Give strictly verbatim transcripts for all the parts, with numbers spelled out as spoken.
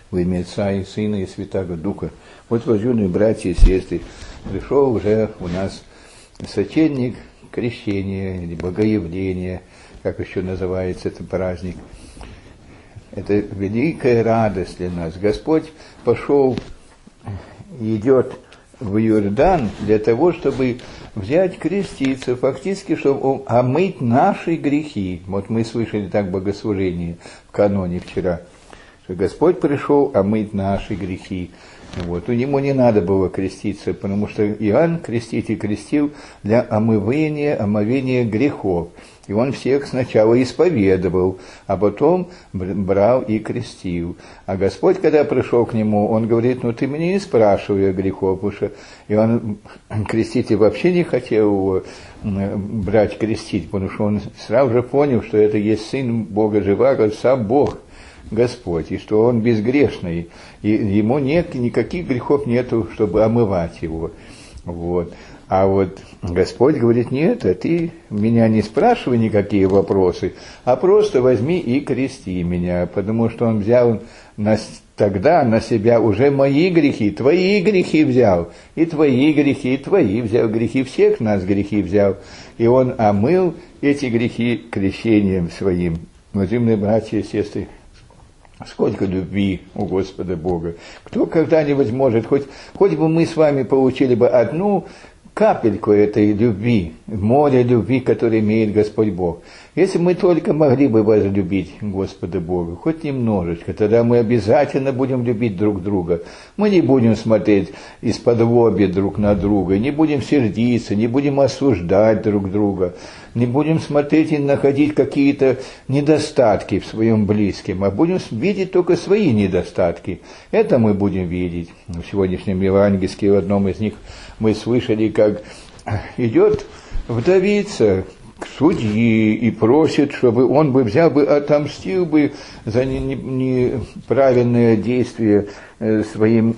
Во имя Отца и Сына и Святаго Духа. Вот, уважаемые братья и сестры, пришел уже у нас сочельник крещения или богоявления, как еще называется этот праздник. Это великая радость для нас. Господь пошел, идет в Иордан для того, чтобы взять креститься, фактически, чтобы омыть наши грехи. Вот мы слышали так богослужение в каноне вчера, что Господь пришел омыть наши грехи. Вот. Ему не надо было креститься, потому что Иоанн Креститель крестил для омывания, омовения грехов. И он всех сначала исповедовал, а потом брал и крестил. А Господь, когда пришел к нему, он говорит: ну ты меня не спрашивай о грехах, потому что Иоанн Креститель вообще не хотел его брать крестить, потому что он сразу же понял, что это есть Сын Бога Живаго, сам Бог, Господь, и что он безгрешный, и ему нет, никаких грехов нету, чтобы омывать его. Вот. А вот Господь говорит: нет, а ты меня не спрашивай никакие вопросы, а просто возьми и крести меня, потому что он взял на, тогда на себя уже мои грехи, твои грехи взял, и твои грехи, и твои взял, грехи всех нас грехи взял, и он омыл эти грехи крещением своим. Уважаемые братья и сестры, сколько любви у Господа Бога. Кто когда-нибудь может, хоть, хоть бы мы с вами получили бы одну капельку этой любви, море любви, которое имеет Господь Бог. Если мы только могли бы возлюбить Господа Бога, хоть немножечко, тогда мы обязательно будем любить друг друга. Мы не будем смотреть из-под лобья друг на друга, не будем сердиться, не будем осуждать друг друга, не будем смотреть и находить какие-то недостатки в своем близком, а будем видеть только свои недостатки. Это мы будем видеть. В сегодняшнем Евангелии, в одном из них, мы слышали, как идет вдовица к судье и просит, чтобы он бы взял бы, отомстил бы за неправильное действие своим,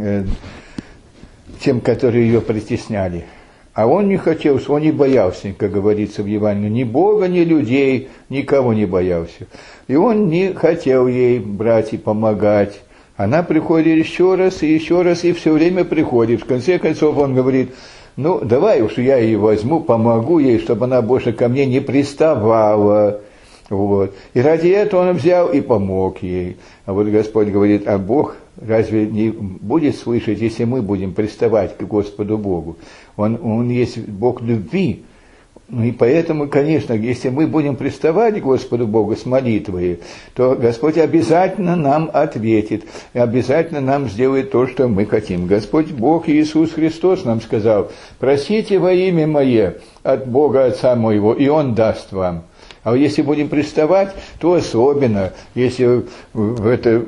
тем, которые ее притесняли. А он не хотел, он не боялся, как говорится в Евангелии, ни Бога, ни людей, никого не боялся. И он не хотел ей брать и помогать. Она приходит еще раз и еще раз, и все время приходит. В конце концов он говорит: ну, давай уж я ее возьму, помогу ей, чтобы она больше ко мне не приставала. Вот. И ради этого он взял и помог ей. А вот Господь говорит: а Бог разве не будет слышать, если мы будем приставать к Господу Богу? Он, он есть Бог любви. Ну и поэтому, конечно, если мы будем приставать к Господу Богу с молитвой, то Господь обязательно нам ответит, и обязательно нам сделает то, что мы хотим. Господь Бог Иисус Христос нам сказал: просите во имя Мое от Бога Отца Моего, и Он даст вам. А если будем приставать, то особенно, если это,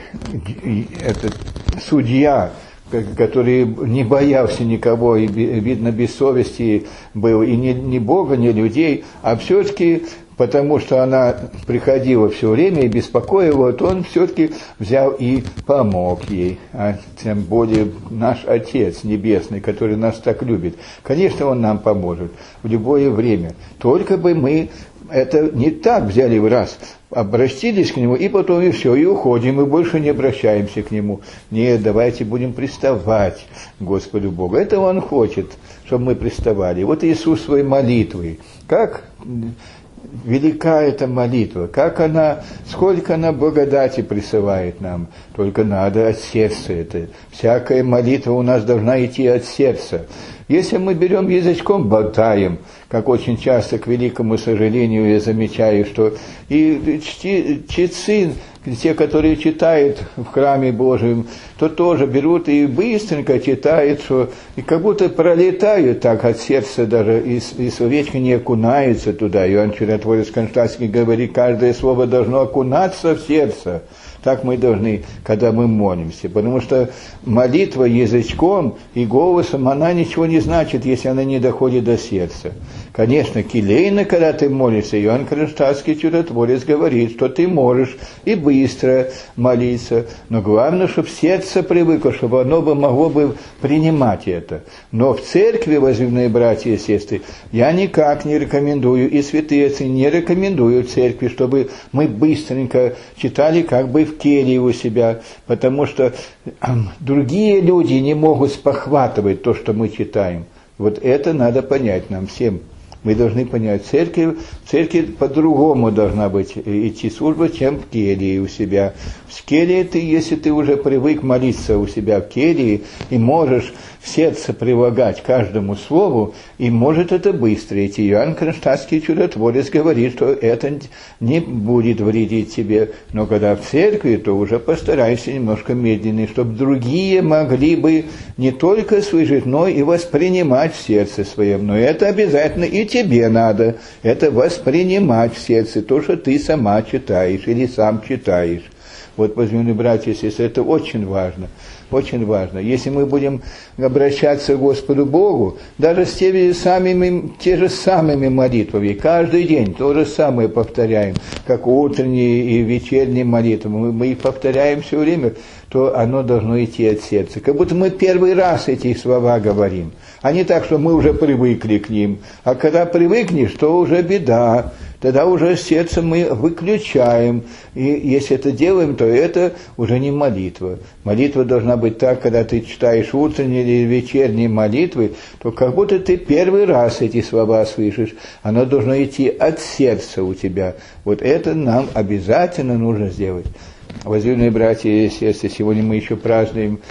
этот судья, который не боялся никого, и, видно, без совести был, и ни, ни Бога, ни людей, а все-таки, потому что она приходила все время и беспокоила, то он все-таки взял и помог ей. А тем более наш Отец Небесный, который нас так любит, конечно, Он нам поможет в любое время. Только бы мы это не так взяли в раз, обратились к Нему, и потом и все, и уходим, и больше не обращаемся к Нему. Нет, давайте будем приставать к Господу Богу. Это Он хочет, чтобы мы приставали. Вот Иисус своей молитвой, как велика эта молитва, как она, сколько она благодати присылает нам. Только надо от сердца это. Всякая молитва у нас должна идти от сердца. Если мы берем язычком, болтаем, как очень часто, к великому сожалению, я замечаю, что и чти, чтецы, те, которые читают в храме Божьем, то тоже берут и быстренько читают, что, и как будто пролетают так от сердца даже, и, и словечко не окунается туда. Иоанн Чудотворец Константин говорит: каждое слово должно окунаться в сердце. Так мы должны, когда мы молимся. Потому что молитва язычком и голосом, она ничего не значит, если она не доходит до сердца. Конечно, келейно, когда ты молишься, Иоанн Кронштадтский чудотворец говорит, что ты можешь и быстро молиться, но главное, чтобы сердце привыкло, чтобы оно бы могло бы принимать это. Но в церкви, возлюбленные братья и сестры, я никак не рекомендую, и святые отцы не рекомендуют в церкви, чтобы мы быстренько читали как бы в келье у себя, потому что другие люди не могут спохватывать то, что мы читаем. Вот это надо понять нам всем. Мы должны понять, церковь, церковь по-другому должна быть, идти служба, чем в келье у себя. В келье ты, если ты уже привык молиться у себя в келье, и можешь в сердце прилагать каждому слову, и может это быстро идти. Иоанн Кронштадтский чудотворец говорит, что это не будет вредить тебе, но когда в церкви, то уже постарайся немножко медленнее, чтобы другие могли бы не только слышать, но и воспринимать в сердце своем. Но это обязательно и тебе надо, это воспринимать в сердце то, что ты сама читаешь или сам читаешь. Вот, возьмем, братья и сестры, это очень важно. Очень важно. Если мы будем обращаться к Господу Богу, даже с теми самыми, те же самыми молитвами, каждый день то же самое повторяем, как утренние и вечерние молитвы, мы, мы их повторяем все время, то оно должно идти от сердца. Как будто мы первый раз эти слова говорим, а не так, что мы уже привыкли к ним. А когда привыкнешь, то уже беда. Тогда уже сердце мы выключаем. И если это делаем, то это уже не молитва. Молитва должна быть так, когда ты читаешь утренние или вечерние молитвы, то как будто ты первый раз эти слова слышишь. Оно должно идти от сердца у тебя. Вот это нам обязательно нужно сделать. Возлюбленные братья и сестры, сегодня мы еще празднуем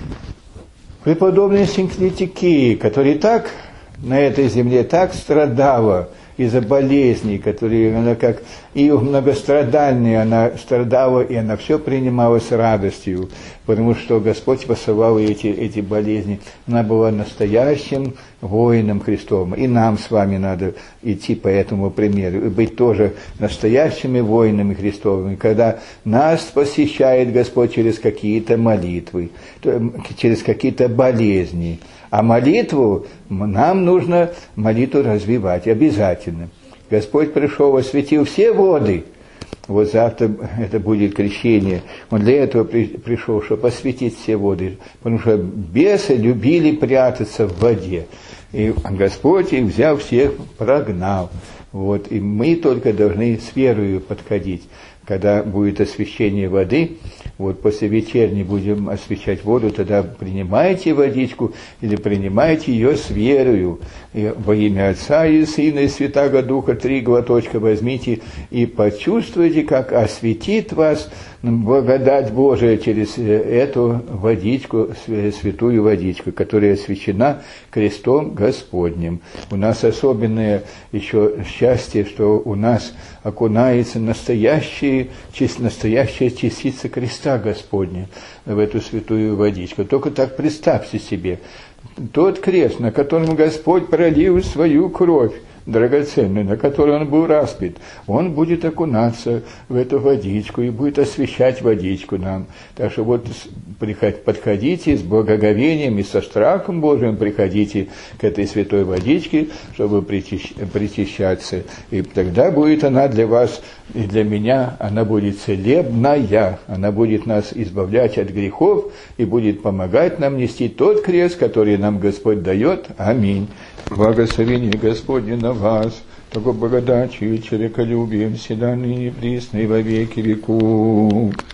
преподобную Синклитикию, которая так на этой земле так страдала из-за болезней, которые она как и многострадальной, она страдала, и она все принимала с радостью, потому что Господь посылал эти, эти болезни. Она была настоящим воином Христовым. И нам с вами надо идти по этому примеру, и быть тоже настоящими воинами Христовыми, когда нас посещает Господь через какие-то молитвы, через какие-то болезни. А молитву, нам нужно молитву развивать обязательно. Господь пришел, осветил все воды. Вот завтра это будет крещение. Он для этого при, пришел, чтобы осветить все воды. Потому что бесы любили прятаться в воде. И Господь их взял всех, прогнал. Вот. И мы только должны с верою подходить. Когда будет освящение воды, вот после вечерней будем освящать воду, тогда принимайте водичку или принимайте ее с верою. И во имя Отца и Сына и Святаго Духа три глоточка возьмите и почувствуйте, как осветит вас благодать Божия через эту водичку, святую водичку, которая освящена крестом Господним. У нас особенное еще счастье, что у нас окунается настоящая, настоящая частица креста Господня в эту святую водичку. Только так представьте себе, тот крест, на котором Господь пролил свою кровь, драгоценный, на который он был распят, он будет окунаться в эту водичку и будет освещать водичку нам. Так что вот подходите с благоговением и со страхом Божиим, приходите к этой святой водичке, чтобы причащаться. И тогда будет она для вас и для меня, она будет целебная, она будет нас избавлять от грехов и будет помогать нам нести тот крест, который нам Господь дает. Аминь. Благословение Господне на вас, того благодатью и человеколюбием, всегда ныне присно и во веки веков.